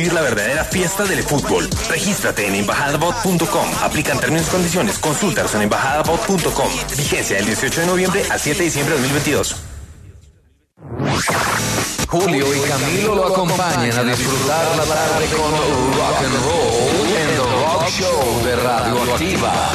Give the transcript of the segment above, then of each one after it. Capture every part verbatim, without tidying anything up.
vivir la verdadera fiesta del fútbol. Regístrate en embajada bot punto com. Aplican términos y condiciones. Consúltalos en embajada bot punto com. Vigencia del dieciocho de noviembre al siete de diciembre de dos mil veintidós. Julio y Camilo lo acompañan a disfrutar la tarde con rock and roll en The Rock Show de Radioactiva.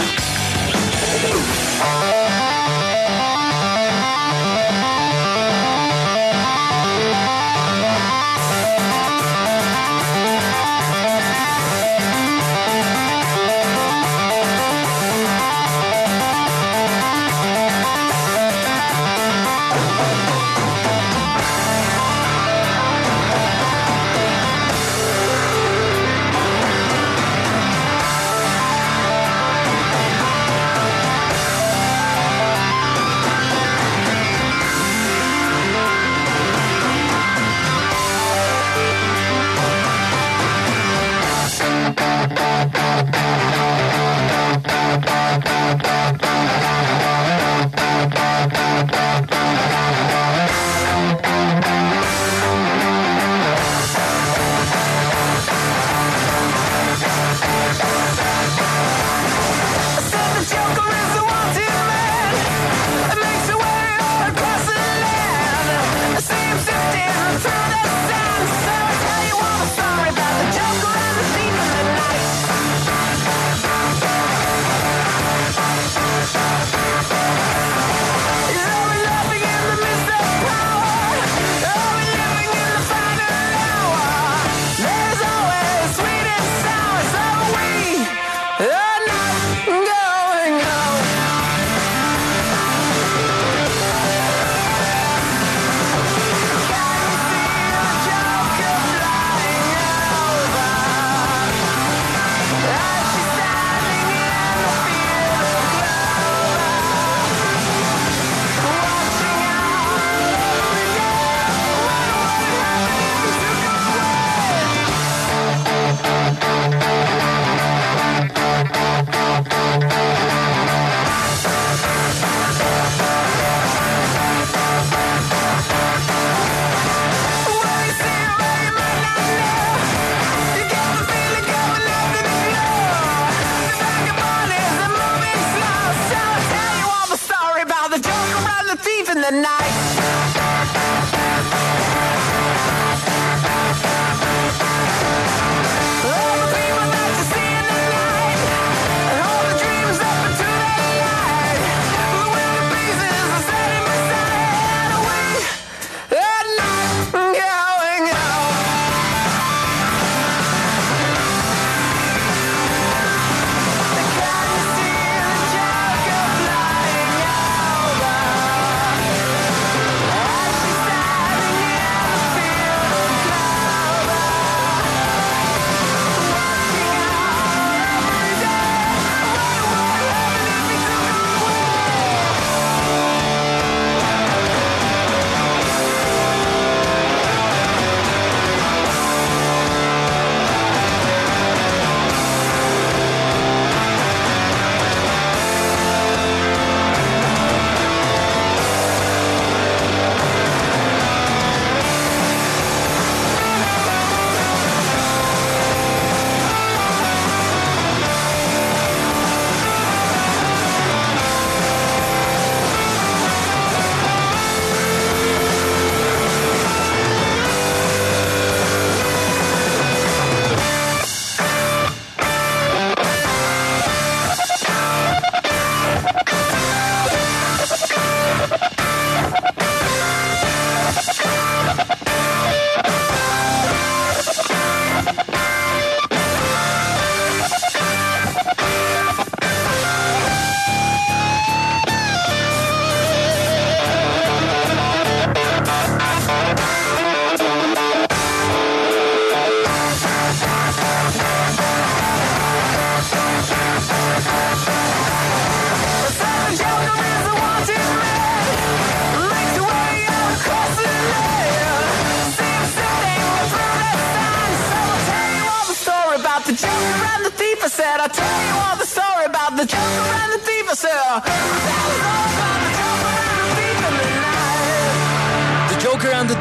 said, I'll tell you all the story about the Joker and the thief. I said, I'll tell you all about the Joker and the thief in the night. The Joker and the Thief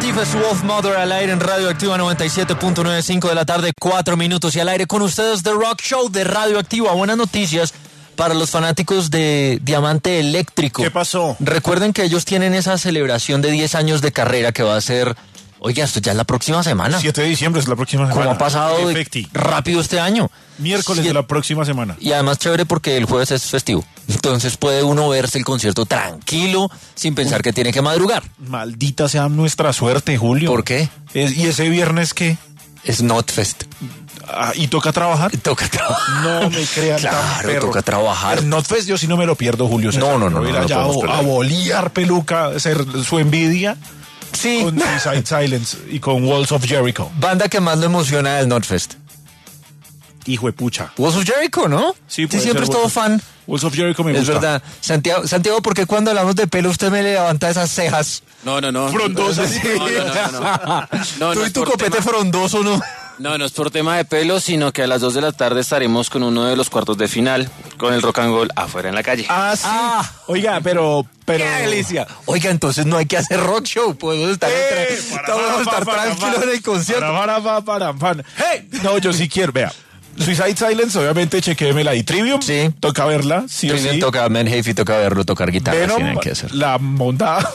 Steve es Wolf Mother al aire en Radioactiva noventa y siete punto noventa y cinco de la tarde, cuatro minutos y al aire con ustedes The Rock Show de Radioactiva. Buenas noticias para los fanáticos de Diamante Eléctrico. ¿Qué pasó? Recuerden que ellos tienen esa celebración de diez años de carrera que va a ser, oiga, esto ya es la próxima semana. siete de diciembre es la próxima semana. ¿Cómo ha pasado Efecti. rápido este año? Miércoles Siete- de la próxima semana. Y además chévere porque el jueves es festivo. Entonces puede uno verse el concierto tranquilo, sin pensar que tiene que madrugar. Maldita sea nuestra suerte, Julio. ¿Por qué? Es- ¿Y ese viernes qué? Es Notfest. Ah, ¿Y toca trabajar? Toca trabajar. No me crean tan Claro, perro. toca trabajar. El Notfest yo sí no me lo pierdo, Julio César. No, no, no, Voy a ir no, no allá podemos a, perder. a bolear peluca, hacer su envidia Sí. con Suicide Silence y con Walls of Jericho. Banda que más lo emociona del Notfest. Hijo de pucha. Walls of Jericho, ¿no? Sí, Usted puede siempre ser es todo Walls of- fan. Walls of Jericho me Es gusta. verdad. Santiago, Santiago, ¿por qué cuando hablamos de pelo usted me levanta esas cejas? No, no, no. Frondosas. Sí. No, no, no, no. No, Tú no y es tu por copete tema- frondoso, ¿no? No, no es por tema de pelo, sino que a las dos de la tarde estaremos con uno de los cuartos de final, con el rock and roll afuera en la calle. Ah, sí. Ah. Oiga, pero... pero... ¡Qué delicia! Oiga, entonces no hay que hacer rock show. Podemos estar, Eh, entre- para, podemos para, estar para, tranquilos para, en el concierto. para, para, para, para. Hey, no, yo sí quiero, vea. Suicide Silence, obviamente, chequémela ahí. Trivium, Sí. toca verla, sí o Trivium sí. toca Menhafe y toca verlo tocar guitarra. Venom, Tienen que hacer. la monda.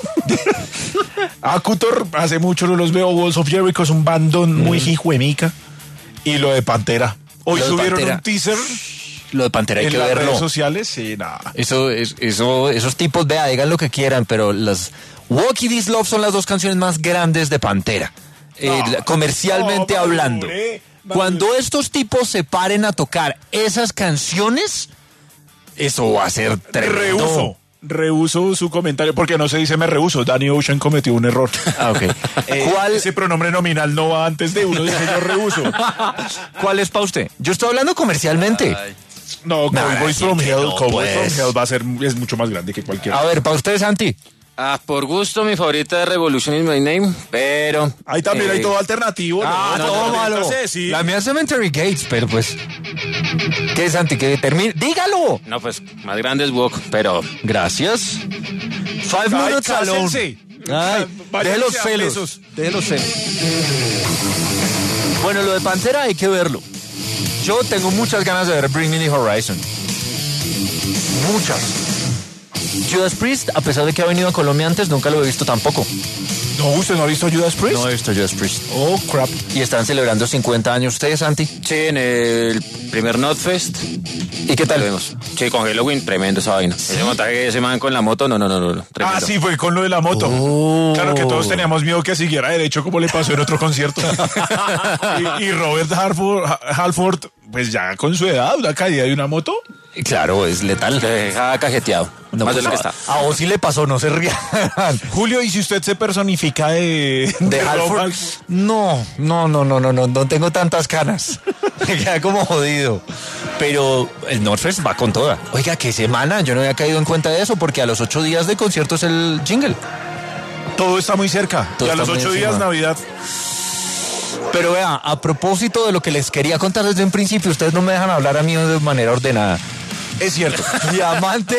Acutor, hace mucho no los veo. Walls of Jericho es un bandón muy hijuemica. Y lo de Pantera. Hoy Lo de subieron Pantera. un teaser Lo de Pantera hay en que las verlo. redes sociales. Sí, nada. Eso, es- eso, esos tipos, vea, digan lo que quieran, pero las Walk y This Love son las dos canciones más grandes de Pantera. Eh, No, la- comercialmente no, hablando. madure, madure. Cuando estos tipos se paren a tocar esas canciones, eso va a ser tremendo. Rehuso. Rehuso su comentario, porque no se dice me rehuso. Danny Ocean cometió un error. Ah, ok. Eh, ¿Cuál, Ese pronombre nominal no va antes de uno, dice yo rehuso. ¿Cuál es para usted? Yo estoy hablando comercialmente. No, No, Cowboys sí from que Hell, no, Cowboys pues. from Hell va a ser, es mucho más grande que cualquiera. A ver, para usted, Santi. Ah, por gusto, mi favorita es Revolution is My Name, pero... Ahí también eh, hay todo alternativo. Ah, ¿no? todo No, malo. entonces, sí. La mía es Cemetery Gates, pero pues. ¿Qué, Santi? Que termine. ¡Dígalo! No, pues, más grande es Walk, pero... Gracias. Five Ay, minutes alone. cásense. Ay, Váyanse deje los a celos. besos. Deje los celos. Bueno, lo de Pantera hay que verlo. Yo tengo muchas ganas de ver Bring Me the Horizon. Muchas. Judas Priest, a pesar de que ha venido a Colombia antes, nunca lo he visto tampoco. No, ¿usted no ha visto Judas Priest? No he visto Judas Priest. Oh, crap. Y están celebrando cincuenta años. ¿Ustedes, Santi? Sí, en el primer Notfest. ¿Y qué Lo tal? vimos. Sí, con Halloween, tremendo esa vaina. Ese montaje que ese man con la moto, no, no, no, no, no, tremendo. Ah, sí, fue con lo de la moto. Oh. Claro que todos teníamos miedo que siguiera derecho como le pasó en otro concierto. y, y Robert Halford, Halford, pues ya con su edad, una caída de una moto. Claro, es letal. Le dejaba cajeteado, No, más de pues, lo que a, está. a vos sí le pasó, no se rían. Julio, ¿y si usted se personifica de, ¿De Rob Halford? Halford? No, no, no, no, no, no, no tengo tantas canas. Me queda como jodido. Pero el Northfest va con toda. Oiga, qué semana, yo no había caído en cuenta de eso, porque a los ocho días de concierto es el jingle. Todo está muy cerca. Todo y a está los muy ocho encima. días, Navidad. Pero vea, a propósito de lo que les quería contar desde un principio, ustedes no me dejan hablar a mí de manera ordenada. Es cierto. Diamante.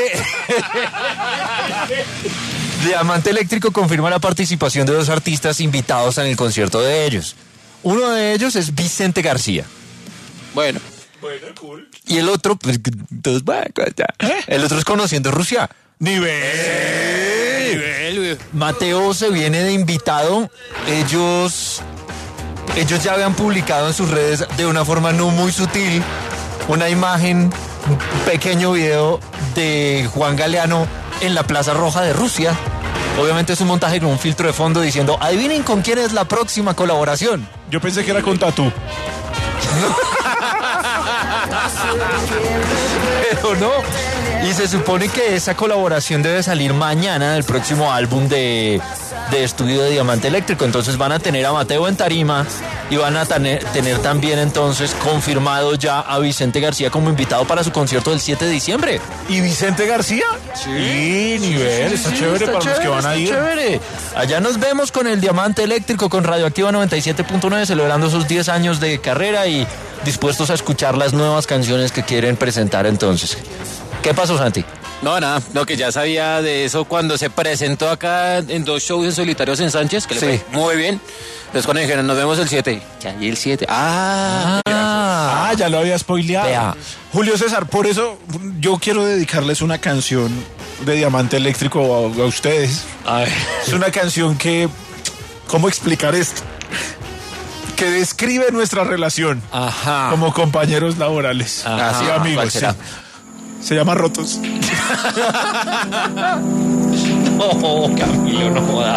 Diamante Eléctrico confirma la participación de dos artistas invitados en el concierto de ellos. Uno de ellos es Vicente García. Bueno, Bueno, cool. Y el otro, pues, entonces, bueno, ya. El otro es Conociendo Rusia. Nivel. nivel, Mateo se viene de invitado. Ellos, ellos ya habían publicado en sus redes de una forma no muy sutil una imagen, un pequeño video de Juan Galeano en la Plaza Roja de Rusia. Obviamente es un montaje con un filtro de fondo diciendo, adivinen con quién es la próxima colaboración. Yo pensé que era con Tatú. Pero no. Y se supone que esa colaboración debe salir mañana del próximo álbum de, de estudio de Diamante Eléctrico. Entonces van a tener a Mateo en tarima y van a tener, tener también entonces confirmado ya a Vicente García como invitado para su concierto del siete de diciembre. ¿Y Vicente García? Sí, nivel. Sí, está sí, chévere está para los que van a está ir. Chévere. Allá nos vemos con el Diamante Eléctrico, con Radioactiva noventa y siete punto nueve, celebrando sus diez años de carrera y dispuestos a escuchar las nuevas canciones que quieren presentar entonces. ¿Qué pasó, Santi? No, nada, lo que ya sabía de eso cuando se presentó acá en dos shows en solitarios en Sánchez, que le Sí. fue muy bien. Entonces cuando dijeron, nos vemos el siete. Ya, y el siete. Ah, Ah, ya lo había spoileado. Vea. Julio César, por eso yo quiero dedicarles una canción de Diamante Eléctrico a, a ustedes. Ay. Es una canción que... ¿Cómo explicar esto? Que describe nuestra relación Ajá. como compañeros laborales Ajá. y ¿Cuál amigos. será? Sí. Se llama Rotos. Oh, Camilo, no jodas.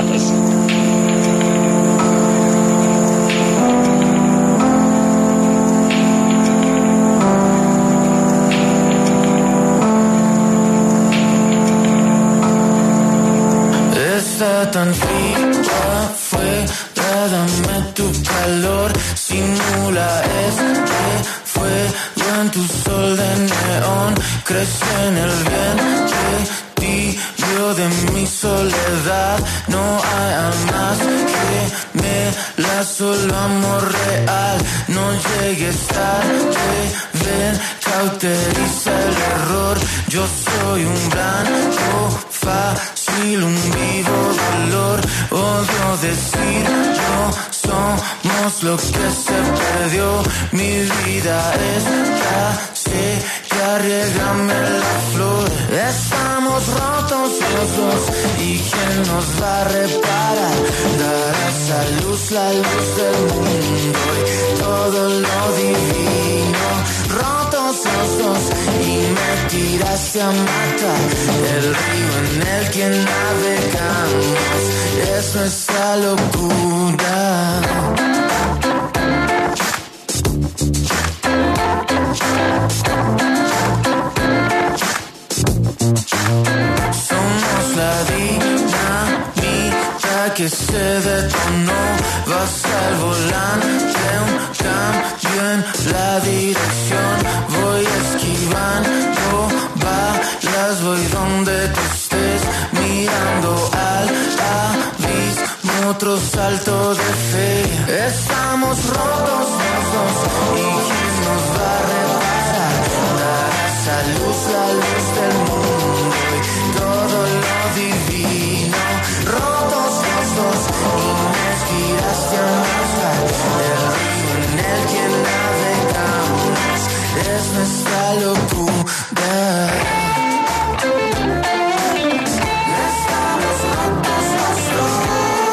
Está tan fría afuera, dame tu calor, simula este fuego en tu sol de neón, crece en el vientre tibio de mi soledad, no hay más que me la solo amor real, no llegues tarde, ven, cauteriza el error, yo soy un blanco fácil, un vivo dolor, odio decir no somos lo que se perdió, mi vida está seca, riégame la flor, estamos rotos los dos, y quién nos va a reparar, dar a esa luz la luz del mundo y todo lo divino, rotos los dos, y me tiraste a matar, el río en el que navegamos, es nuestra locura. Somos la dinamita que se detonó, vas al volante, un cambio en la dirección, voy esquivando balas, voy donde tú estés, mirando al abismo, otro salto de fe, estamos rotos los dos, y quién nos va a reparar, dar a esa luz la luz del mundo y todo lo divino, rotos los dos, y me giraste a marchar, el río en el que navegamos, es nuestra locura. Estamos rotos los dos.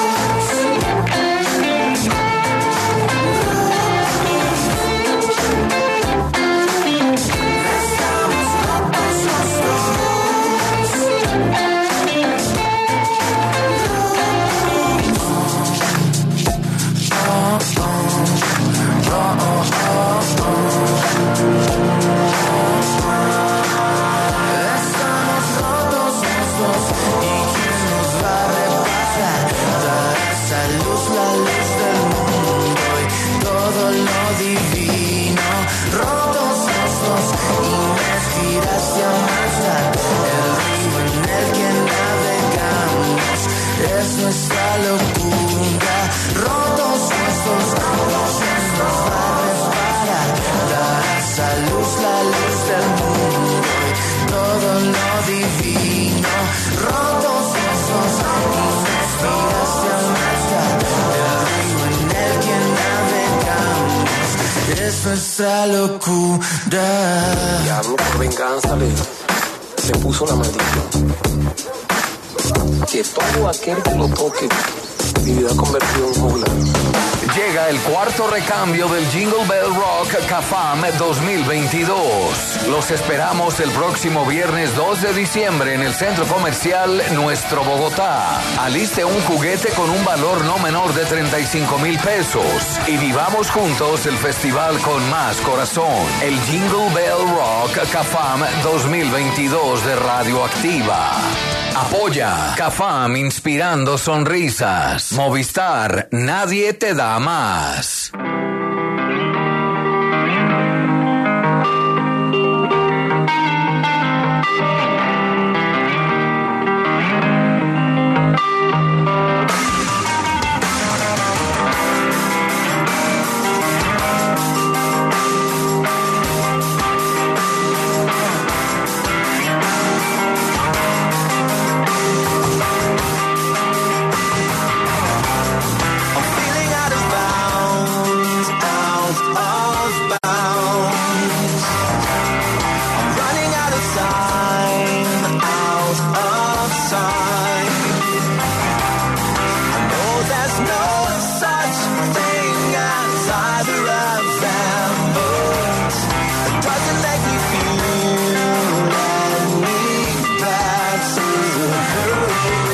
Nuestra locura, rotos estos rotos nos va a resbalar, dar esa luz, la luz del mundo y todo lo divino, rotos estos y me inspiraste a marchar, el río en el que navegamos, es nuestra locura. Diablo, por venganza le, le puso la maldición. Que todo aquel que lo toque, mi vida convertido en jungla. Llega el cuarto recambio del Jingle Bell Rock CAFAM dos mil veintidós. Los esperamos el próximo viernes dos de diciembre en el Centro Comercial Nuestro Bogotá. Aliste un juguete con un valor no menor de treinta y cinco mil pesos y vivamos juntos el festival con más corazón. El Jingle Bell Rock CAFAM dos mil veintidós de Radioactiva. Apoya CAFAM, inspirando sonrisas. Movistar, nadie te da más. bounds. I'm running out of time, out of sight. I know there's no such thing as either of them, but it doesn't make me feel any better.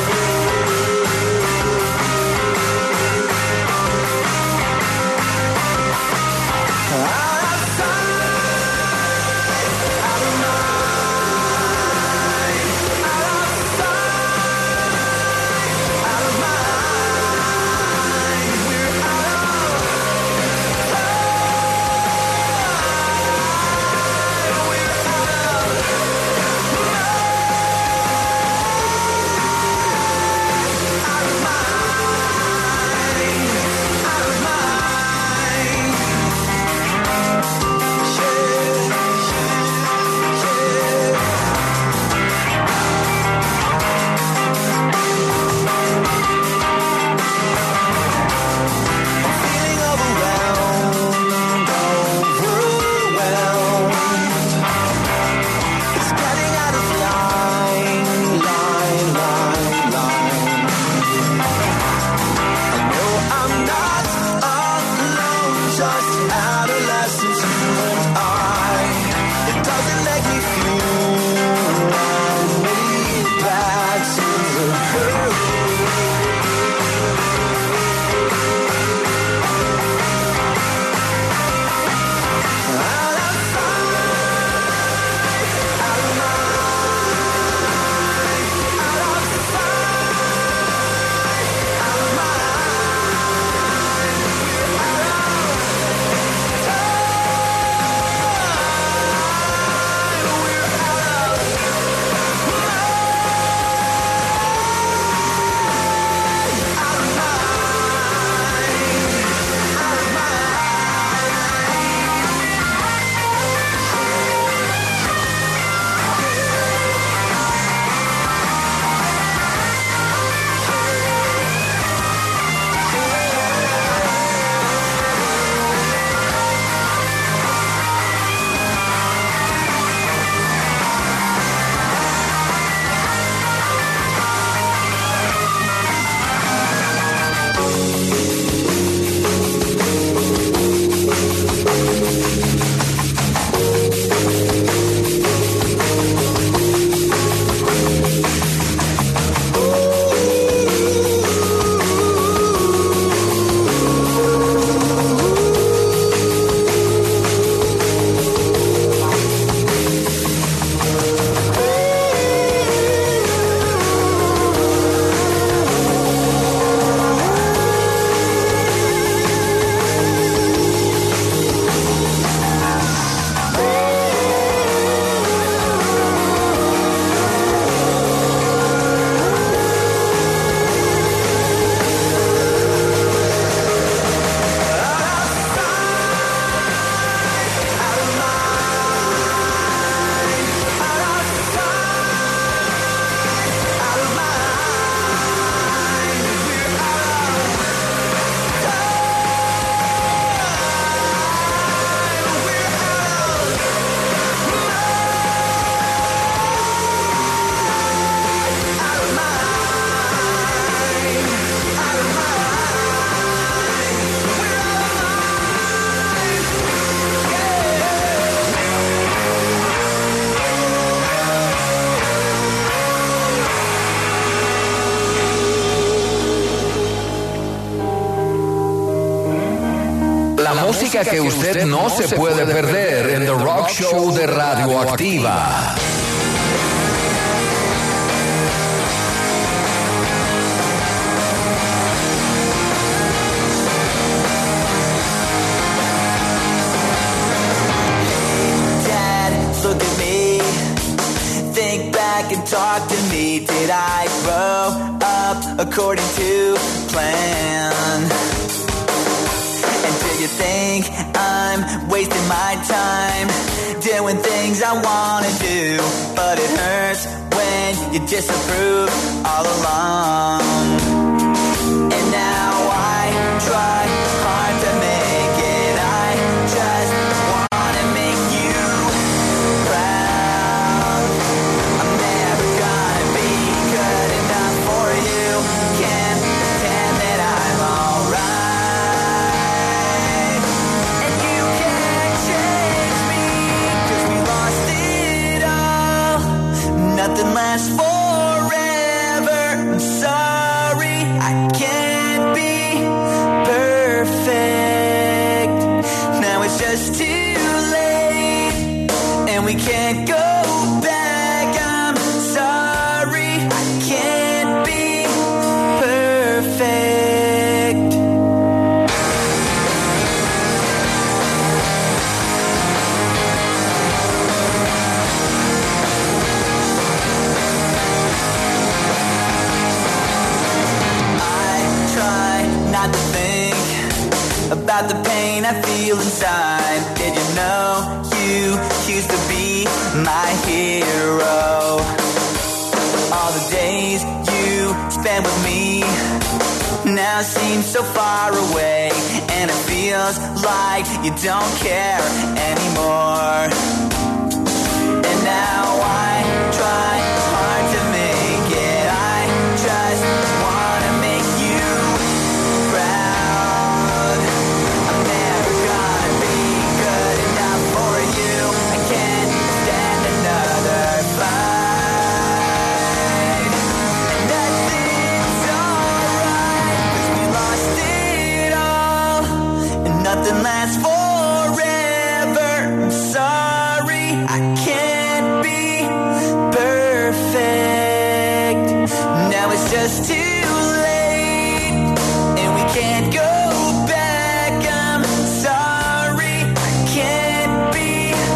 La música que usted no se puede perder en The Rock Show de Radioactiva. Look at me, think back and talk to me. Did I grow up according to plan? And do you think I'm wasting my time doing things I want to do? But it hurts when you disapprove all along. And now I try hard to make it. I just just too late, and we can't go back. I'm sorry, I can't be perfect. Not to think about the pain I feel inside. Did you know you used to be my hero? All the days you spent with me now seem so far away, and it feels like you don't care anymore. And now I try hard to make it. I just wanna make you proud. I'm never gonna be good enough for you. I can't stand another fight. And nothing's alright, 'cause we lost it all, and nothing lasts forever. I'm sorry, I can't be perfect. Now it's just too late, and we can't go back. I'm sorry, I can't be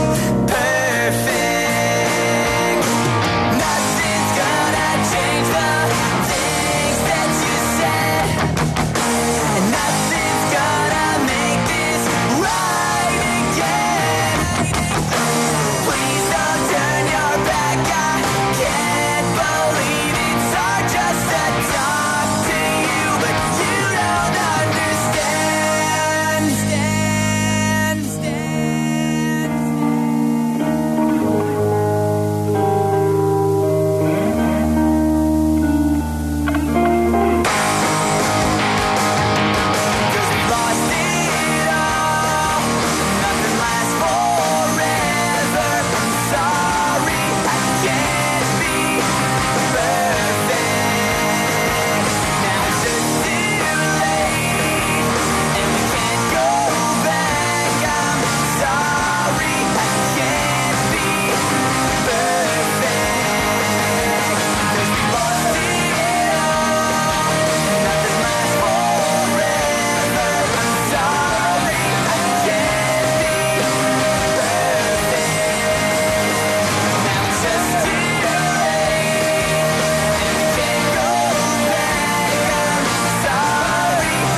perfect. Nothing's gonna change the things that you said, and nothing's gonna make this right again. Please don't turn your back. I can't believe it's hard just to talk to you, but you don't understand. Stand, stand. 'Cause we lost it all. Nothing lasts forever. I'm sorry, I can't be perfect. Now it's just too late, and we can't go back. I'm sorry, I can't be perfect. 'Cause we lost it all. Nothing lasts forever. I'm sorry, I can't be perfect. Now it's just too late, and we can't go back. I'm sorry, I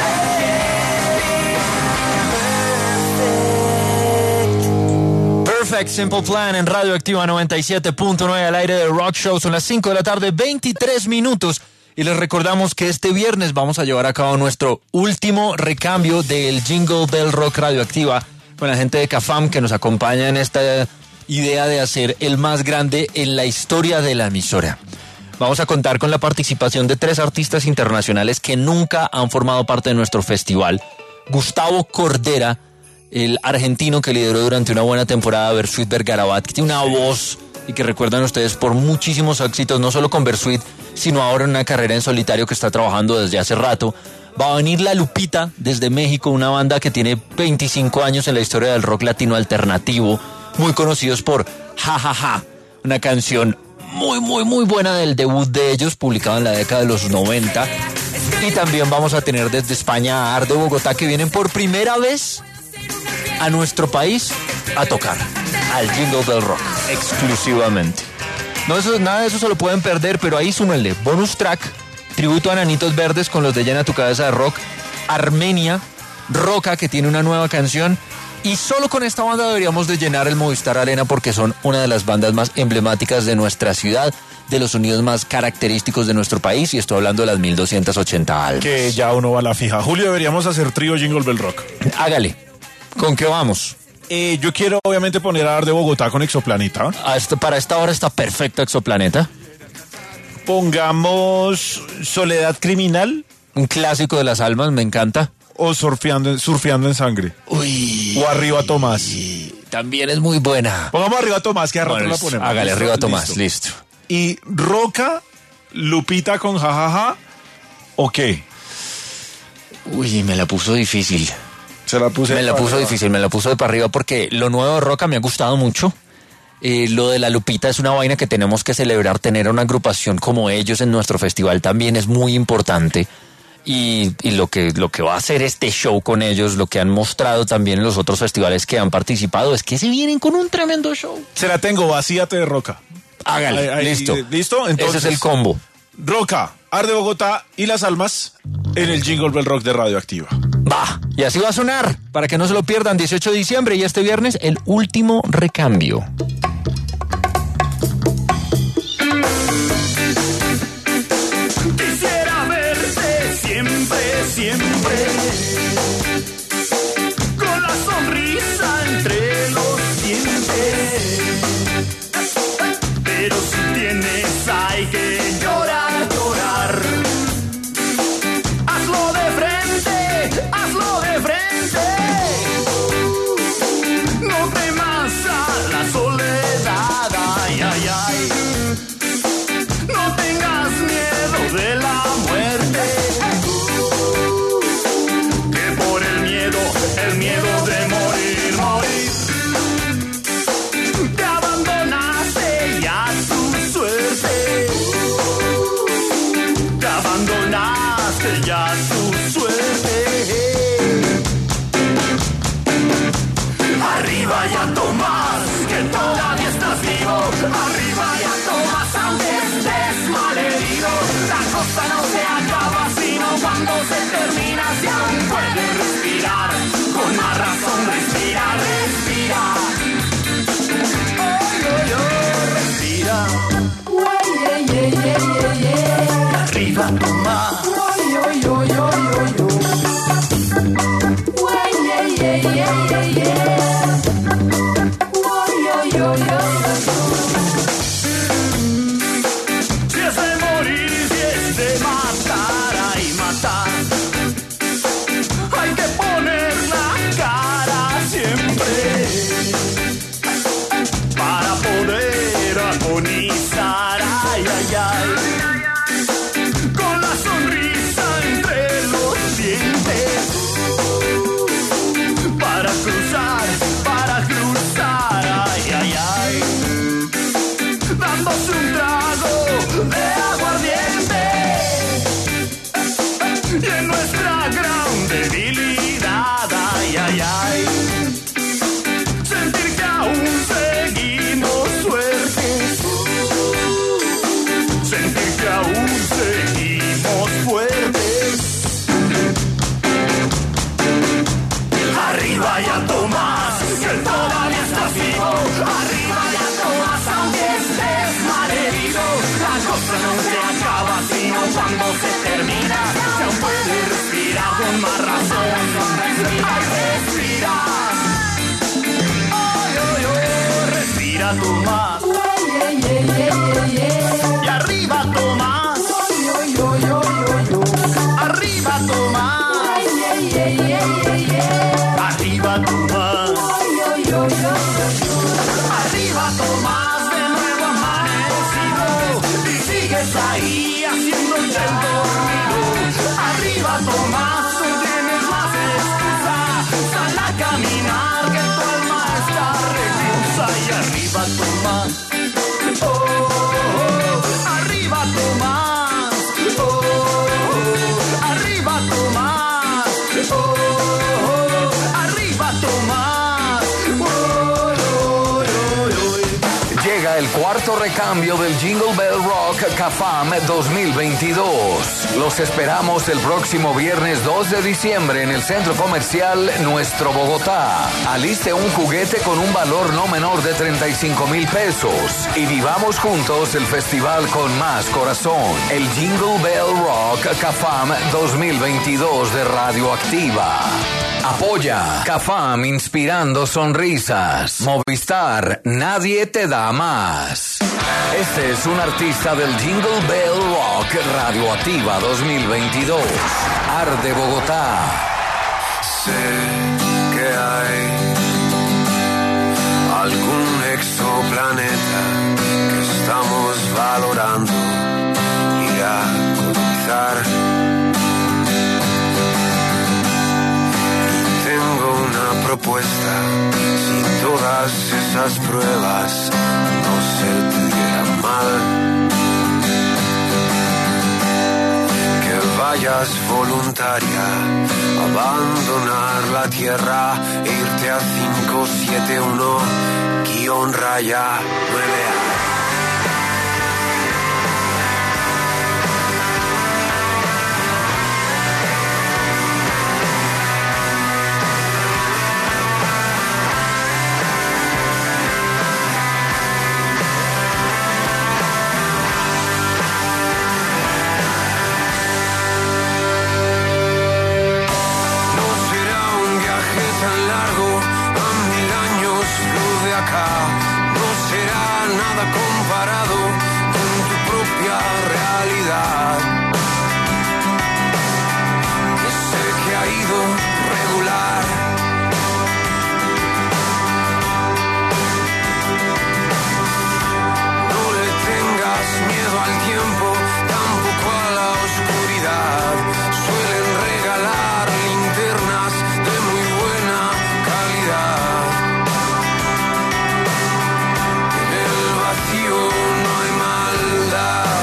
can't be perfect. Perfect Simple Plan en Radio Activa noventa y siete punto nueve al aire de Rock Show. Son las cinco de la tarde, veintitrés minutos. Y les recordamos que este viernes vamos a llevar a cabo nuestro último recambio del Jingle Bell Rock Radioactiva con la gente de CAFAM que nos acompaña en esta idea de hacer el más grande en la historia de la emisora. Vamos a contar con la participación de tres artistas internacionales que nunca han formado parte de nuestro festival. Gustavo Cordera, el argentino que lideró durante una buena temporada Bersuit Vergarabat, que tiene una voz y que recuerdan ustedes por muchísimos éxitos, no solo con Bersuit, sino ahora en una carrera en solitario que está trabajando desde hace rato. Va a venir La Lupita desde México, una banda que tiene veinticinco años en la historia del rock latino alternativo, muy conocidos por Ja Ja Ja, una canción muy muy muy buena del debut de ellos, publicado en la década de los noventa. Y también vamos a tener desde España a Ar de Bogotá, que vienen por primera vez a nuestro país a tocar al Jingle Bell Rock exclusivamente. No, eso, nada de eso se lo pueden perder, pero ahí súmenle bonus track, tributo a Nanitos Verdes con los de Llena tu Cabeza de Rock, Armenia, Roca, que tiene una nueva canción, y solo con esta banda deberíamos de llenar el Movistar Arena porque son una de las bandas más emblemáticas de nuestra ciudad, de los sonidos más característicos de nuestro país, y estoy hablando de las mil doscientas ochenta almas. Que ya uno va a la fija. Julio, deberíamos hacer trío Jingle Bell Rock. Hágale. ¿Con qué vamos? Eh, yo quiero obviamente poner a Ar de Bogotá con Exoplaneta. A esto, para esta hora está perfecto Exoplaneta. Pongamos Soledad Criminal. Un clásico de las almas, me encanta. O surfeando, surfeando en Sangre. Uy. O Arriba Tomás. También es muy buena. Pongamos Arriba Tomás, que a rato Bueno, la ponemos. hágale, ¿Listo? Arriba Tomás, Listo. listo. Y Roca, Lupita con jajaja, ¿o qué? Uy, me la puso difícil. Se la puse Me la para puso arriba. difícil, me la puso de para arriba porque lo nuevo de Roca me ha gustado mucho. Eh, lo de la Lupita es una vaina que tenemos que celebrar. Tener una agrupación como ellos en nuestro festival también es muy importante. Y, y lo que lo que va a hacer este show con ellos, lo que han mostrado también en los otros festivales que han participado, es que se vienen con un tremendo show. Se la tengo, vacíate de Roca. Hágale, Ahí- ahí- listo. ¿Listo? Entonces, Ese es el combo. Roca, Ar de Bogotá y Las Almas en el Jingle Bell Rock de Radioactiva. Va, y así va a sonar, para que no se lo pierdan, dieciocho de diciembre y este viernes, el último recambio. Quisiera verte siempre, siempre, con la sonrisa entre los dientes. Pero si tienes, hay que llorar, llorar. Hazlo de frente, hazlo de frente. No temas a la soledad, ay, ay, ay. No tengas miedo de la muerte, que por el miedo, el miedo de morir, morir, te abandonaste ya tu suerte, te abandonaste ya tu suerte. Arriba ya Tomás, que todavía estás vivo. Arriba ya Tomás, aunque estés malherido. La cosa no se acaba sino cuando se termina. Si aún puedes respirar, con más razón respira, respira. Oh, oh, oh, respira. Arriba Tomás. Si es de morir, si es de matar, ay, matar. Hay que poner la cara siempre para poder agonizar, ay, ay, ay. Con la sonrisa entre los dientes para cruzar, para cruzar, ay, ay, ay. Dándose un trago de aguardiente y en nuestra gran debilidad, ay, ay, ay, sentir que aún seguimos fuertes, sentir que aún seguimos fuertes. Arriba ya Tomás, que todavía estás vivo. Arriba ya Tomás, aunque estés malherido. La cosa no se acaba sino cuando se termina. Si aún puedes respirar con más razón, ay, respira. Ay, ay, ay, respira Tomás. Y arriba Tomás. Arriba Tomás. Arriba Tomás, arriba Tomás, de nuevo amanecido, y sigues ahí haciéndote el dormido. Arriba Tomás, no tienes más excusa, sal a caminar que tu alma está reclusa. Y arriba Tomás, oh, oh, oh, arriba Tomás, oh, oh, arriba Tomás, oh, oh, arriba Tomás. Oh, oh, oh, oh. Llega el cuarto recambio del Jingle Bell Rock CAFAM dos mil veintidós. Los esperamos el próximo viernes dos de diciembre en el Centro Comercial Nuestro Bogotá. Aliste un juguete con un valor no menor de treinta y cinco mil pesos y vivamos juntos el festival con más corazón. El Jingle Bell Rock CAFAM dos mil veintidós de Radioactiva. Apoya CAFAM, inspirando sonrisas. Movistar, nadie te da más. Este es un artista del Jingle Bell Rock Radioactiva dos mil veintidós. Ar de Bogotá. Sé que hay algún exoplaneta que estamos valorando ir a colonizar. Tengo respuesta si todas esas pruebas no se te dieran mal. Que vayas voluntaria, abandonar la tierra e irte a cinco siete uno guión raya nueve A. No será nada comparado con tu propia realidad, que sé que ha ido regular. No le tengas miedo al tiempo, tampoco a la oscuridad. Suelen regalar linternas de muy buena calidad. No hay maldad.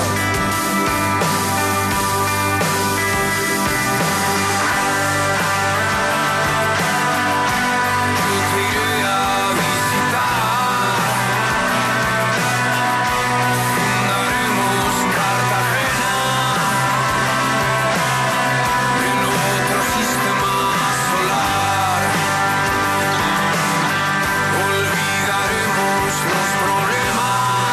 Yo te iré a visitar. Fundaremos Cartagena en otro sistema solar. Olvidaremos los problemas,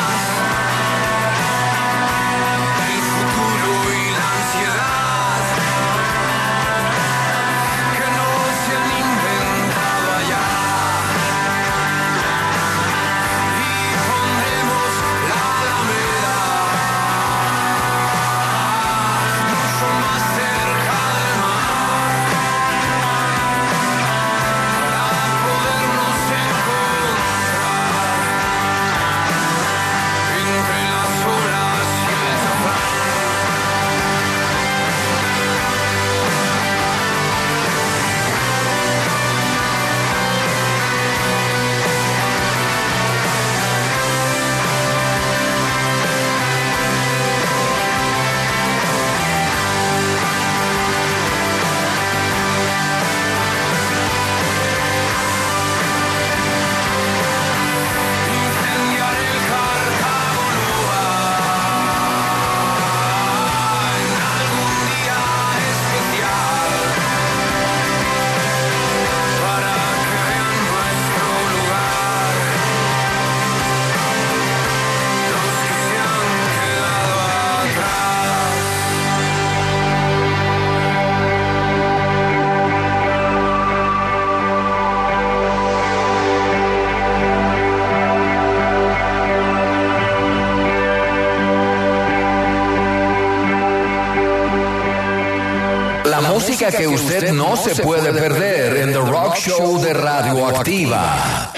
La música que usted no se puede perder en The Rock Show de Radioactiva.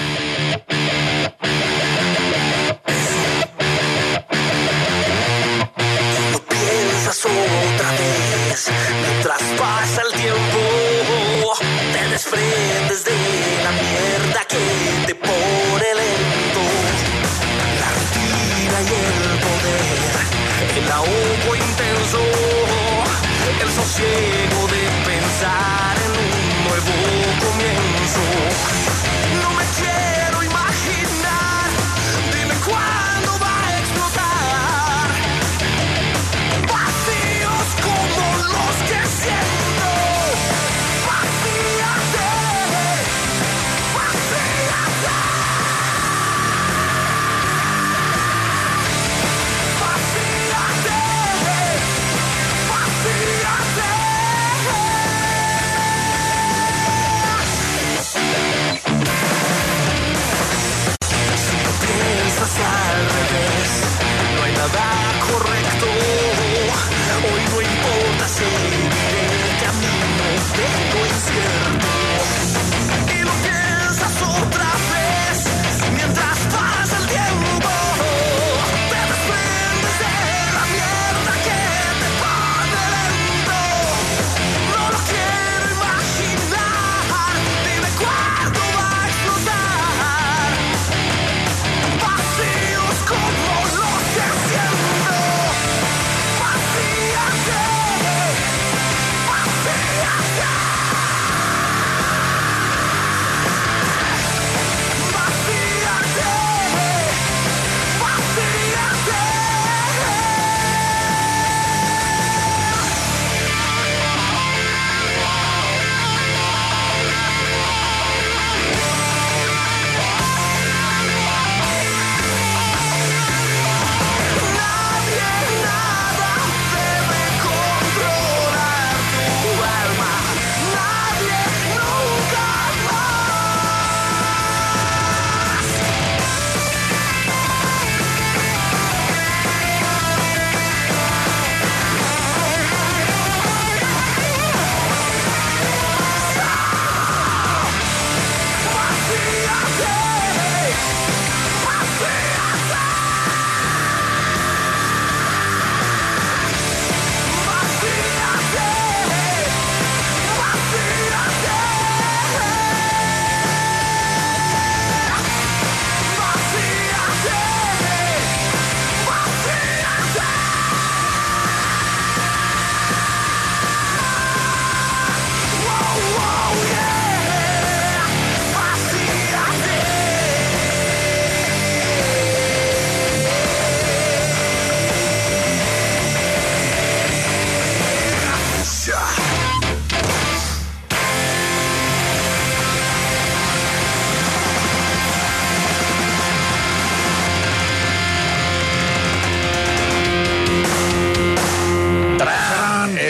No piensas otra vez, mientras pasa el tiempo, te desprendes de la mierda que te pone lento. La rutina y el poder, el ahogo intenso, el sosiego de pensar en un nuevo comienzo. No me quieres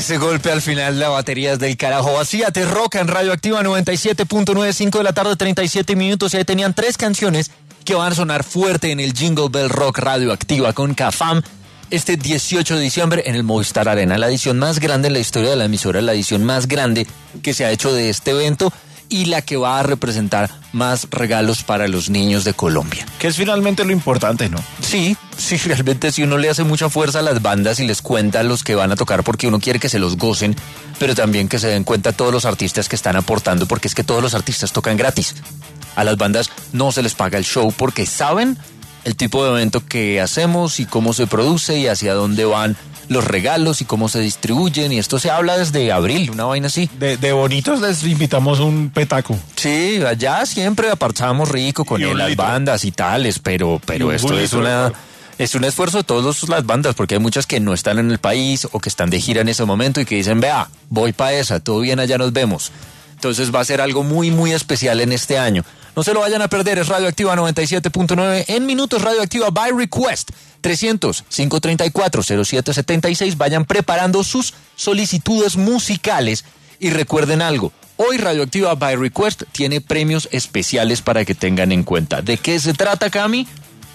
ese golpe al final, la batería es del carajo. Vacíate, Roca en Radioactiva noventa y siete punto nueve, cinco de la tarde, treinta y siete minutos. Y ahí tenían tres canciones que van a sonar fuerte en el Jingle Bell Rock Radioactiva con Cafam este dieciocho de diciembre en el Movistar Arena. La edición más grande en la historia de la emisora, la edición más grande que se ha hecho de este evento y la que va a representar más regalos para los niños de Colombia. Que es finalmente lo importante, ¿no? Sí, sí, realmente si uno le hace mucha fuerza a las bandas y les cuenta a los que van a tocar porque uno quiere que se los gocen, pero también que se den cuenta todos los artistas que están aportando, porque es que todos los artistas tocan gratis. A las bandas no se les paga el show porque saben el tipo de evento que hacemos y cómo se produce y hacia dónde van los regalos y cómo se distribuyen, y esto se habla desde abril, una vaina así. De, de bonitos les invitamos un petaco. Sí, allá siempre apartábamos rico con él, las bandas y tales, pero, pero esto es una... Es un esfuerzo de todas las bandas, porque hay muchas que no están en el país o que están de gira en ese momento y que dicen, vea, voy pa' esa, todo bien, allá nos vemos. Entonces va a ser algo muy, muy especial en este año. No se lo vayan a perder, es Radioactiva noventa y siete punto nueve. En minutos, Radioactiva by Request. trescientos, cinco treinta y cuatro, cero siete setenta y seis. Vayan preparando sus solicitudes musicales. Y recuerden algo, hoy Radioactiva by Request tiene premios especiales para que tengan en cuenta. ¿De qué se trata, Cami?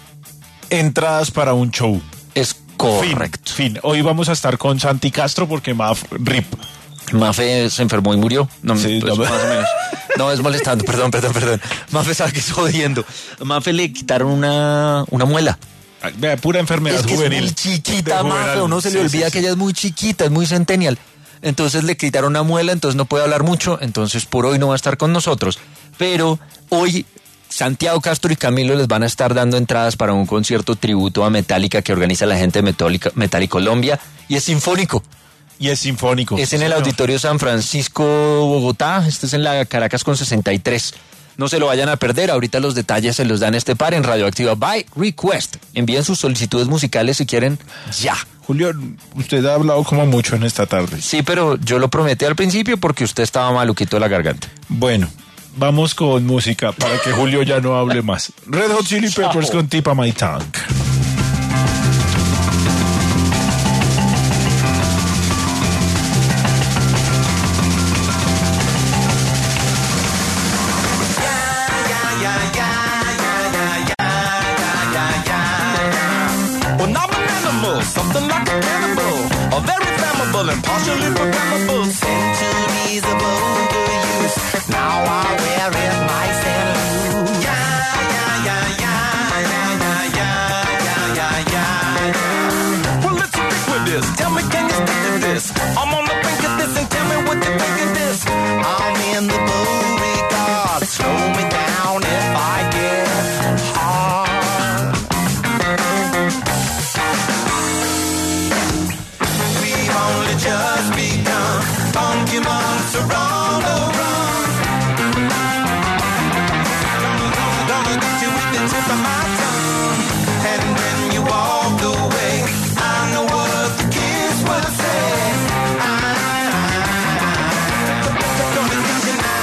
Entradas para un show. Es correcto. Fin, fin. Hoy vamos a estar con Santi Castro porque Maf rip. Mafe se enfermó y murió. No, sí, pues, no, más o menos. No, es molestando, perdón, perdón, perdón. Mafe sabe que es jodiendo. Mafe le quitaron una, una muela. Vea, pura enfermedad es que juvenil. Es muy chiquita, Mafe, uno se sí, le olvida sí, que sí. ella es muy chiquita, es muy centennial. Entonces le quitaron una muela, entonces no puede hablar mucho, entonces por hoy no va a estar con nosotros. Pero hoy Santiago Castro y Camilo les van a estar dando entradas para un concierto tributo a Metallica que organiza la gente de Metallica, Metallica Colombia, y es sinfónico. Y es sinfónico. Es en el Auditorio San Francisco, Bogotá. Este es en la Caracas con sesenta y tres. No se lo vayan a perder. Ahorita los detalles se los dan este par en Radioactiva by Request. Envíen sus solicitudes musicales si quieren ya. Julio, usted ha hablado como mucho en esta tarde. Sí, pero yo lo prometí al principio porque usted estaba maluquito de la garganta. Bueno, vamos con música para que Julio ya no hable más. Red Hot Chili Peppers con Tip of My Tongue. Something like a cannibal, or very flammable and partially programmable. Centuries of overuse, now I wear it nice and loose. Yeah, yeah, yeah, yeah, yeah, yeah, yeah, yeah, yeah, yeah. Well, let's stick with this. Tell me, can you stick to this? I'm on the brink of this, and tell me what you think of this. I'm in the Beauregard. Slow me down if I get hard. Just begun, funky months are on the run. Gonna, gonna, gonna get you with the tip of my tongue. And when you walk away, I know what the kids will say. I, gonna get you now.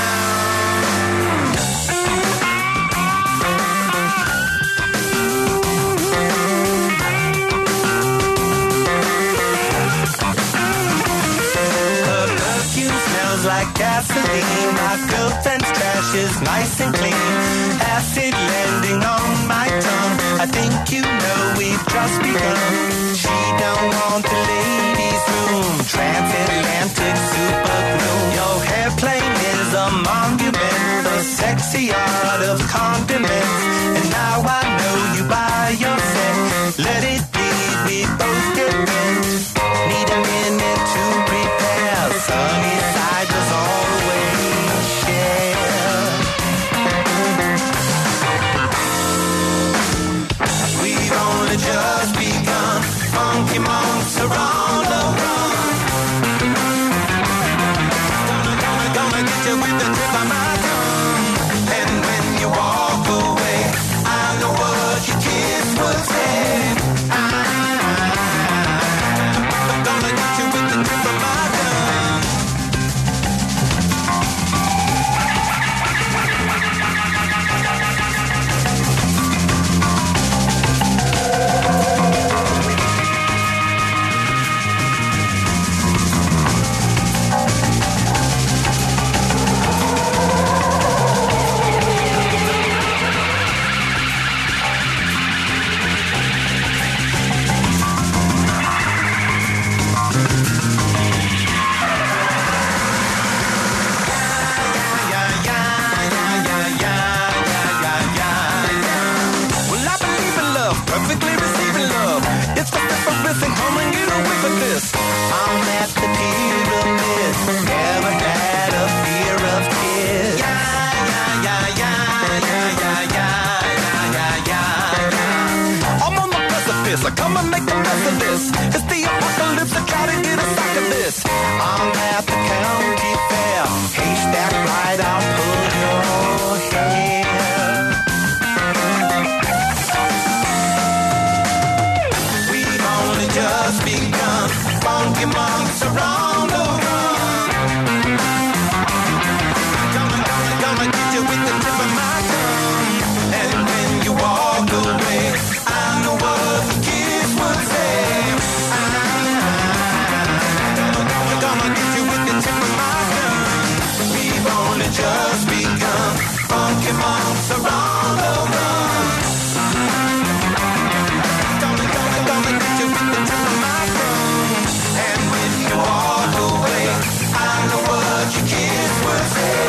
Like gasoline, my girlfriend's trash is nice and clean. Acid landing on my tongue. I think you know we've just begun. She don't want the ladies' room. Transatlantic super glue. Your airplane is a monument. The sexy art of condiments. And now I know you by yourself. Let it be, we both get bent. Need a minute to prepare. Sunny side was always share. We've only just begun. Funky monks are on the run. Gonna, gonna, gonna get you with the tip of my tongue. And when you walk away, So come and make a mess of this. It's the apocalypse, so try to get a sack of this. I'm at the county fair. Haystack right, I'll pull your hair. We've only just begun. Funky monks around the run. Gonna, gonna, gonna get you with the tip of my gun. And when you walk away, I know what the kids would say. I'm gonna, gonna get you with the tip of my gun. We've only just begun. Funky monks around the run. Gonna, gonna, gonna get you with the tip of my gun. And when you walk away, I know what your kids would say.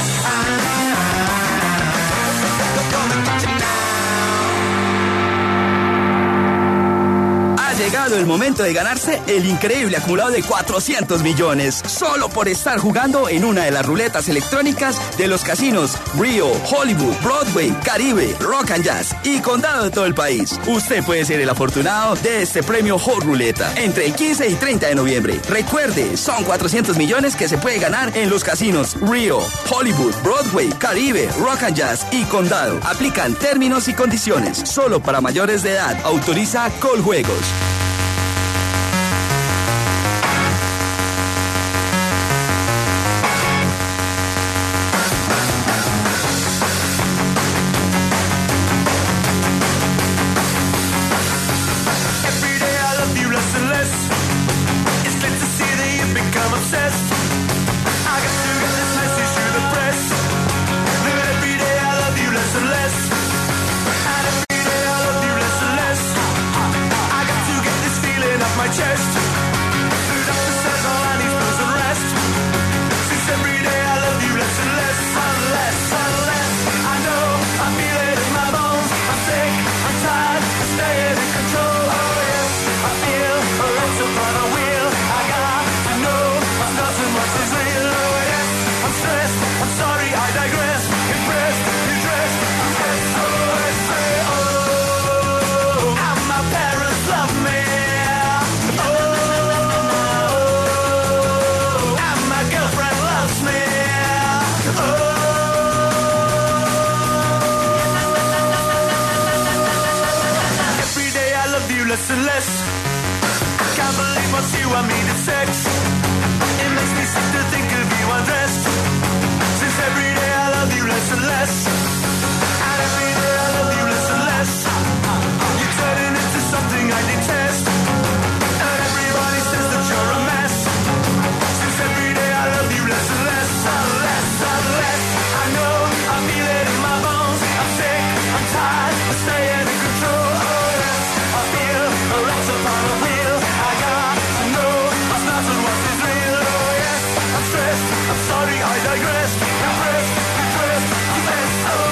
Ha llegado el momento de ganarse el increíble acumulado de cuatrocientos millones, solo por estar jugando en una de las ruletas electrónicas de los casinos Rio, Hollywood, Broadway, Caribe, Rock and Jazz y Condado de todo el país. Usted puede ser el afortunado de este premio Hot Ruleta entre el quince y treinta de noviembre. Recuerde, son cuatrocientos millones que se puede ganar en los casinos Rio, Hollywood, Broadway, Caribe, Rock and Jazz y Condado. Aplican términos y condiciones. Solo para mayores de edad. Autoriza Coljuegos. Every day I love you less and less. It's good to see that you've become obsessed. I got to get this message to the press. That every day I love you less and less. And every day I love you less and less. I got to get this feeling off my chest. The doctor says all I need is some rest. Since every day I love you less and less. Unless, unless I know I feel it in my bones. I'm sick, I'm tired, I'm staying in control. Oh yes, I feel a legs upon a wheel. I got to know what's not and what is real. Oh yes, I'm stressed, I'm sorry, I digress. Impressed, impressed, impressed. Oh, I say, oh, and my parents love me. Oh, and my girlfriend loves me. Oh. Every day I love you less and less. I can't believe what you and me did sex. It makes me sick to think of you undressed. Since every day I love you less and less. And every day I love you less and less. You're turning into something I detest. And everybody says that you're a mess. Since every day I love you less and less. Unless, unless I know I feel it in my bones. I'm sick, I'm tired, I'm staying in control. Oh yes, I feel a legs upon a wheel. I got to know what's not and what is real. Oh yes, I'm stressed, I'm sorry, I digress. Impressed, impressed, impressed. Oh.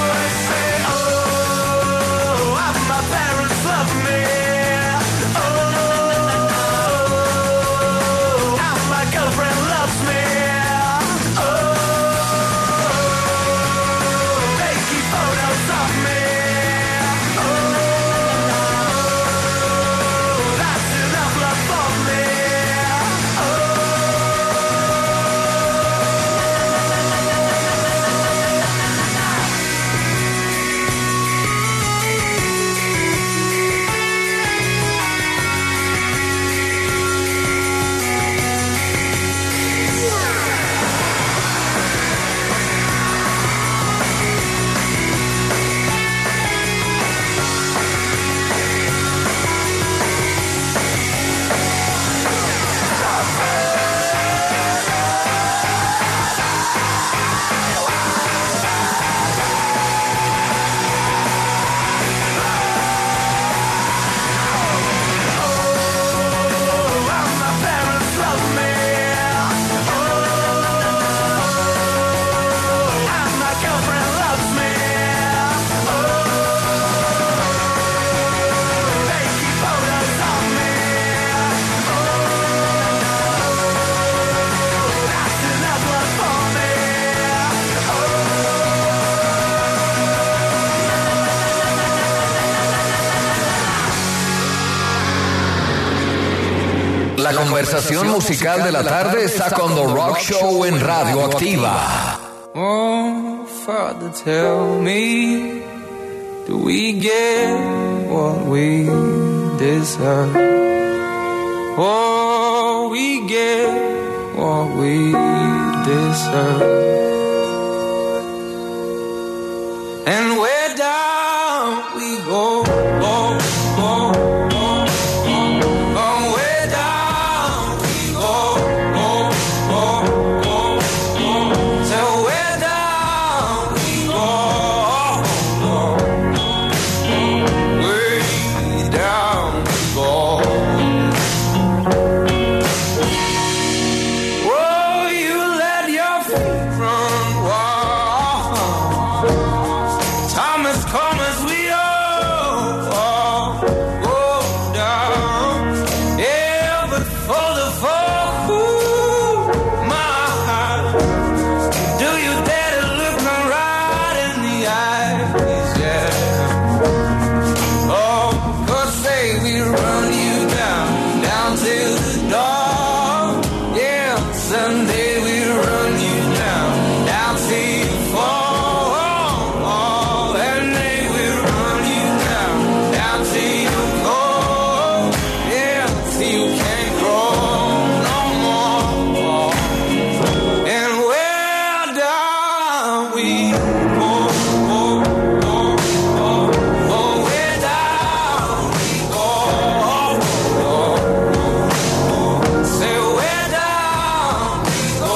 La conversación musical de la tarde está con The Rock Show en Radio Activa. Oh, Father, tell me, do we get what we deserve? Oh, we get what we deserve. And where down we go, oh, oh, oh, oh, oh, where down we go, oh, oh, oh, oh, so where down we go, oh, oh, way down we go. Oh, you let your feet run wild. Time has come as we all go down. Yeah, but for the fall, ooh, my heart, do you dare to look me right in the eyes? Yeah. Oh, 'cause say we run you down, down to the dark. Yeah, someday we run you down, down till you fall. And they will run you down, down till you go. Yeah, till you can't grow no more. And where down we go, oh, oh, oh, oh, where down we go, oh, oh, oh. Say where down we go,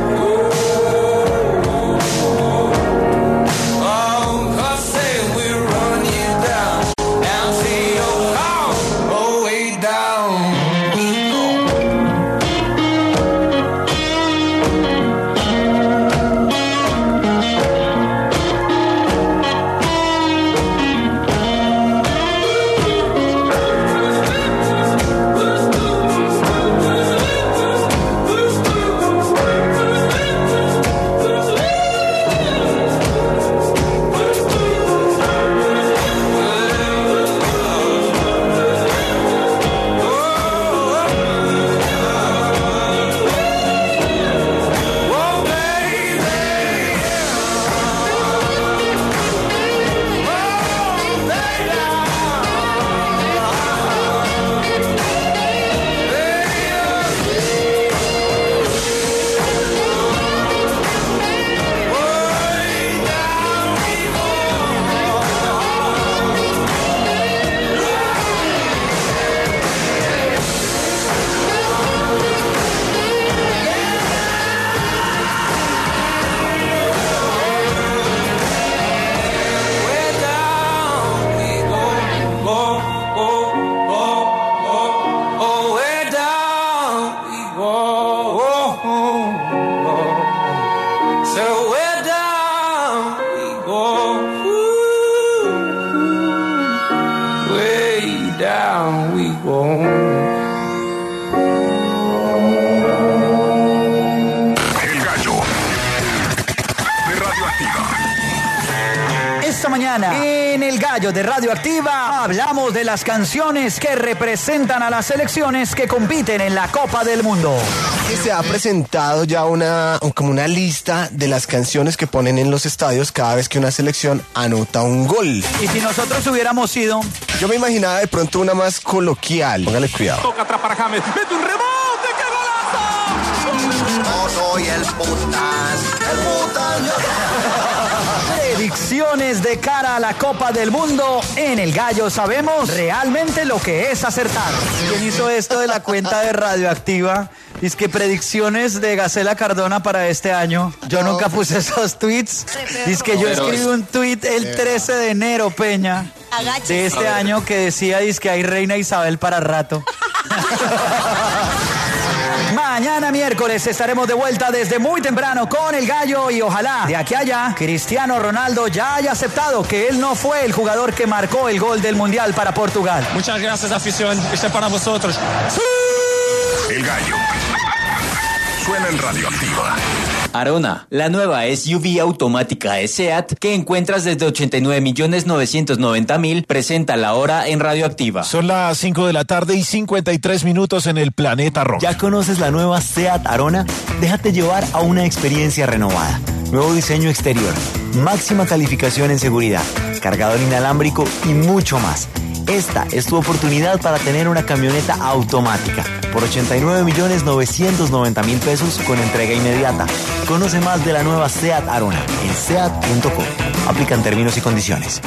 oh, 'cause say we run you down, down till you fall, oh, way down we go. Oh, baby, oh, baby, way down we Where down we go, go, go, go, go, oh, where down we go, oh, oh, oh. So where down we go, ooh, way down we go. El Gallo de Radioactiva. Esta mañana en El Gallo de Radioactiva hablamos de las canciones que representan a las selecciones que compiten en la Copa del Mundo. Que se ha presentado ya una como una lista de las canciones que ponen en los estadios cada vez que una selección anota un gol. Y si nosotros hubiéramos sido... Yo me imaginaba de pronto una más coloquial. Póngale cuidado. Toca atrás para James. Mete un rebote. ¡Qué golazo! No soy el putas. El putas. Predicciones de cara a la Copa del Mundo. En El Gallo sabemos realmente lo que es acertar. ¿Quién hizo esto de la cuenta de Radioactiva? Dice que predicciones de Gacela Cardona para este año. Yo nunca puse esos tweets. Dice que yo escribí un tweet el trece de enero, Peña, de este año que decía, dice que hay Reina Isabel para rato. Mañana miércoles estaremos de vuelta desde muy temprano con El Gallo y ojalá de aquí a allá Cristiano Ronaldo ya haya aceptado que él no fue el jugador que marcó el gol del Mundial para Portugal. Muchas gracias, afición. Este es para vosotros. El Gallo suena en Radioactiva. Arona, la nueva S U V automática de SEAT que encuentras desde ochenta y nueve millones novecientos noventa mil, presenta la hora en Radioactiva. Son las cinco de la tarde y cincuenta y tres minutos en el planeta rock. ¿Ya conoces la nueva SEAT Arona? Déjate llevar a una experiencia renovada. Nuevo diseño exterior, máxima calificación en seguridad, cargador inalámbrico y mucho más. Esta es tu oportunidad para tener una camioneta automática por ochenta y nueve millones novecientos noventa mil pesos con entrega inmediata. Conoce más de la nueva SEAT Arona en seat punto com. Aplican términos y condiciones.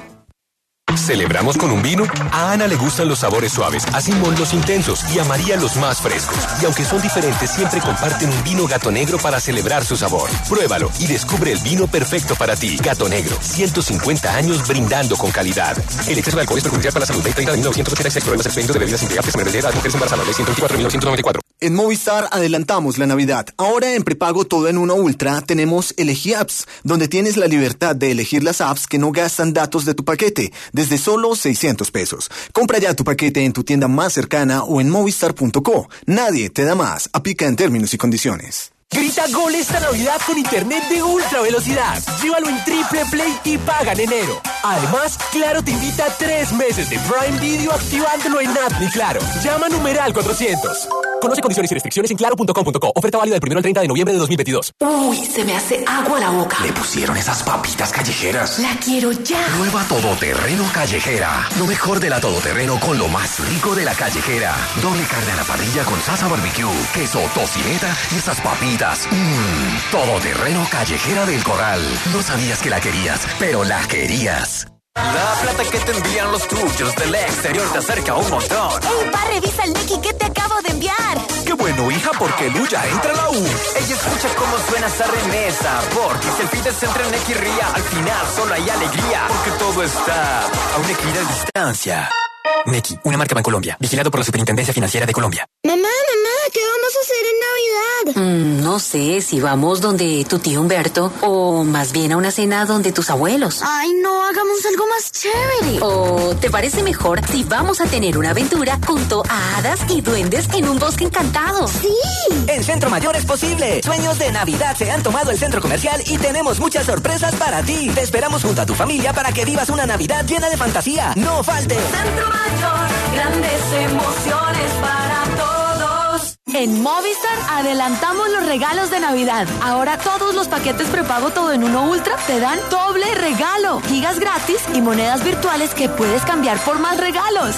¿Celebramos con un vino? A Ana le gustan los sabores suaves, a Simón los intensos y a María los más frescos. Y aunque son diferentes, siempre comparten un vino Gato Negro para celebrar su sabor. Pruébalo y descubre el vino perfecto para ti. Gato Negro, ciento cincuenta años brindando con calidad. El exceso de alcohol es perjudicial para la salud. treinta de mil novecientos ochenta y seis. Problemas expendios de bebidas embriagantes menores de edad, mujeres embarazadas. ciento veinticuatro mil novecientos noventa y cuatro. En Movistar adelantamos la Navidad. Ahora en prepago todo en uno Ultra tenemos Elegí Apps, donde tienes la libertad de elegir las apps que no gastan datos de tu paquete, desde solo seiscientos pesos. Compra ya tu paquete en tu tienda más cercana o en movistar punto co. Nadie te da más. Aplica en términos y condiciones. Grita gol esta Navidad con internet de ultra velocidad. Llévalo en Triple Play y paga en enero. Además, Claro te invita a tres meses de Prime Video activándolo en App de Claro. Llama numeral cuatrocientos. Conoce condiciones y restricciones en claro punto com punto co. Oferta válida del primero al treinta de noviembre de dos mil veintidós. Uy, se me hace agua la boca. Le pusieron esas papitas callejeras. La quiero ya. Nueva Todoterreno Callejera. Lo mejor de la Todoterreno con lo más rico de la callejera. Doble carne a la parrilla con salsa barbecue, queso, tocineta y esas papitas. Mmm, Todoterreno Callejera del Corral. No sabías que la querías, pero la querías. La plata que te envían los tuyos del exterior te acerca un montón. ¡Ey, pa, revisa el Nequi que te acabo de enviar! ¡Qué bueno, hija, porque Luya entra a la U! Ella escucha cómo suena esa remesa, porque si el fin de se entra en Nequi ría, al final solo hay alegría, porque todo está a una equidad distancia. Nequi, una marca Bancolombia, vigilado por la Superintendencia Financiera de Colombia. Mamá, mamá, ¿qué vamos a hacer en Navidad? Mm, no sé, si vamos donde tu tío Humberto o más bien a una cena donde tus abuelos. Ay, no, hagamos algo más chévere. ¿O te parece mejor si vamos a tener una aventura junto a hadas y duendes en un bosque encantado? ¡Sí! En Centro Mayor es posible. Sueños de Navidad se han tomado el centro comercial y tenemos muchas sorpresas para ti. Te esperamos junto a tu familia para que vivas una Navidad llena de fantasía. ¡No falte! Centro Mayor, grandes emociones para todos. En Movistar adelantamos los regalos de Navidad. Ahora todos los paquetes prepago todo en uno Ultra te dan doble regalo. Gigas gratis y monedas virtuales que puedes cambiar por más regalos.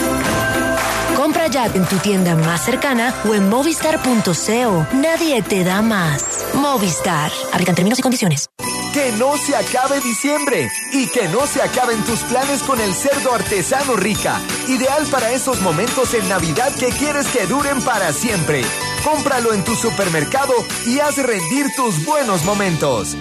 Compra ya en tu tienda más cercana o en movistar punto co. Nadie te da más. Movistar. Aplican términos y condiciones. Que no se acabe diciembre y que no se acaben tus planes con el cerdo artesano Rica. Ideal para esos momentos en Navidad que quieres que duren para siempre. Cómpralo en tu supermercado y haz rendir tus buenos momentos.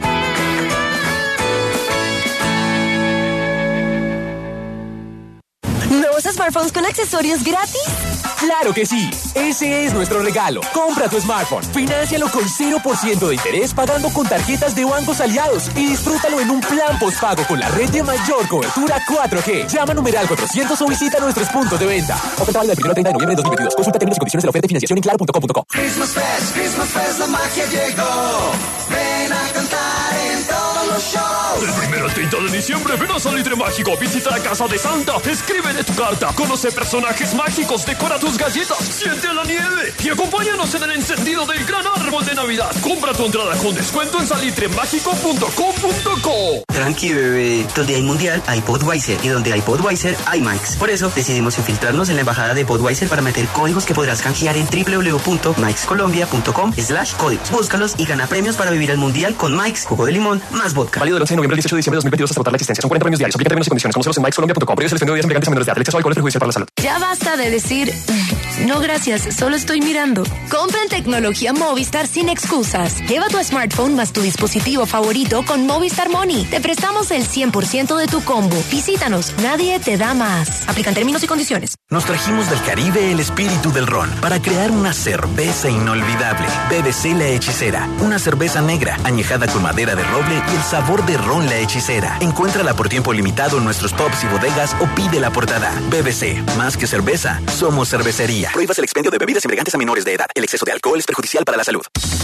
¿Nuevos smartphones con accesorios gratis? ¡Claro que sí! Ese es nuestro regalo. Compra tu smartphone, fináncialo con cero por ciento de interés pagando con tarjetas de bancos aliados y disfrútalo en un plan postpago con la red de mayor cobertura cuatro G. Llama numeral cuatrocientos o visita nuestros puntos de venta. Oferta válida del primero al treinta de noviembre de dos mil veintidós. Consulta términos y condiciones de la oferta y financiación en claro punto com punto co. Christmas Fest, Christmas Fest, la magia llegó. Ven a cantar en todos los shows. Del primero al treinta de diciembre, ven a Salitre Mágico, visita la casa de Santa, escríbele tu carta, conoce personajes mágicos, decora tus galletas, siente la nieve y acompáñanos en el encendido del gran árbol de Navidad. Compra tu entrada con descuento en salitre mágico punto com punto co. Tranqui, bebé. Donde hay mundial, hay Budweiser. Y donde hay Budweiser, hay Mike's. Por eso decidimos infiltrarnos en la embajada de Budweiser para meter códigos que podrás canjear en doble u doble u doble u punto mikes colombia punto com slash códigos. Búscalos y gana premios para vivir el mundial con Mike's, jugo de limón, más vodka. Válido del once de noviembre al dieciocho de diciembre de dos mil veintidós hasta agotar la existencia. Son cuarenta premios diarios. Aplica términos y condiciones. Conócelos en mikes colombia punto com. Precios selección de bebidas embriagantes a menores de edad. El exceso de alcohol es perjudicial para la salud. Ya basta de decir, no gracias, solo estoy mirando. Compra en tecnología Movistar sin excusas. Lleva tu smartphone más tu dispositivo favorito con Movistar Money. Te prestamos el cien por ciento de tu combo. Visítanos, nadie te da más. Aplican términos y condiciones. Nos trajimos del Caribe el espíritu del ron para crear una cerveza inolvidable. B B C La Hechicera, una cerveza negra añejada con madera de roble y el sabor de ron La Hechicera. Encuéntrala por tiempo limitado en nuestros pubs y bodegas o pídela portada. B B C, más que cerveza, somos cervecería. Prohíbas el expendio de bebidas embriagantes a menores de edad. El exceso de alcohol es perjudicial para la salud.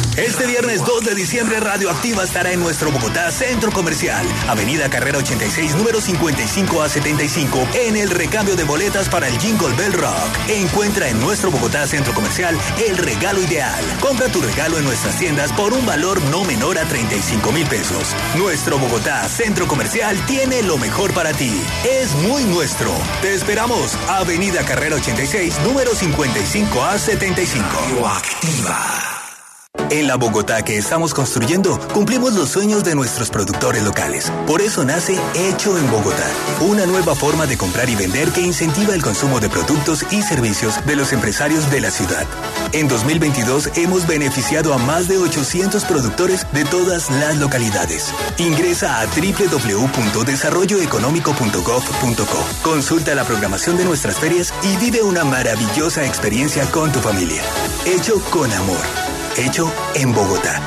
Este viernes dos de diciembre, Radioactiva estará en nuestro Bogotá Centro Comercial, Avenida Carrera ochenta y seis, número cincuenta y cinco a setenta y cinco, en el recambio de boletas para el Jingle Bell Rock. Encuentra en nuestro Bogotá Centro Comercial el regalo ideal. Compra tu regalo en nuestras tiendas por un valor no menor a treinta y cinco mil pesos. Nuestro Bogotá Centro Comercial tiene lo mejor para ti. Es muy nuestro. Te esperamos. Avenida Carrera ochenta y seis, número cincuenta y cinco a setenta y cinco. Radioactiva. En la Bogotá que estamos construyendo, cumplimos los sueños de nuestros productores locales. Por eso nace Hecho en Bogotá, una nueva forma de comprar y vender que incentiva el consumo de productos y servicios de los empresarios de la ciudad. En dos mil veintidós hemos beneficiado a más de ochocientos productores de todas las localidades. Ingresa a doble u doble u doble u punto desarrollo económico punto gov punto co. Consulta la programación de nuestras ferias y vive una maravillosa experiencia con tu familia. Hecho con amor. Hecho en Bogotá.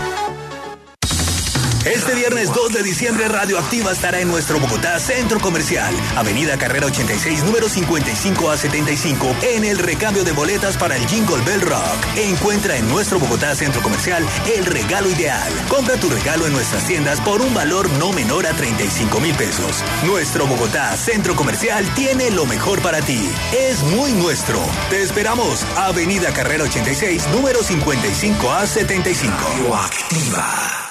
Este viernes dos de diciembre, Radioactiva estará en nuestro Bogotá Centro Comercial, Avenida Carrera ochenta y seis, número cincuenta y cinco a setenta y cinco, en el recambio de boletas para el Jingle Bell Rock. Encuentra en nuestro Bogotá Centro Comercial el regalo ideal. Compra tu regalo en nuestras tiendas por un valor no menor a treinta y cinco mil pesos. Nuestro Bogotá Centro Comercial tiene lo mejor para ti. Es muy nuestro. Te esperamos. Avenida Carrera ochenta y seis, número cincuenta y cinco a setenta y cinco. Radioactiva.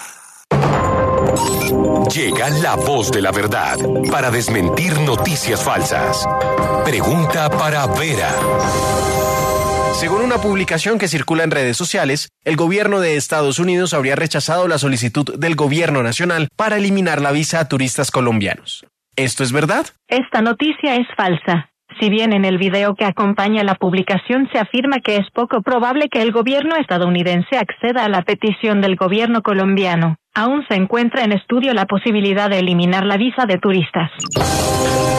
Llega la voz de la verdad para desmentir noticias falsas. Pregunta para Vera. Según una publicación que circula en redes sociales, el gobierno de Estados Unidos habría rechazado la solicitud del gobierno nacional para eliminar la visa a turistas colombianos. ¿Esto es verdad? Esta noticia es falsa. Si bien en el video que acompaña la publicación se afirma que es poco probable que el gobierno estadounidense acceda a la petición del gobierno colombiano, aún se encuentra en estudio la posibilidad de eliminar la visa de turistas.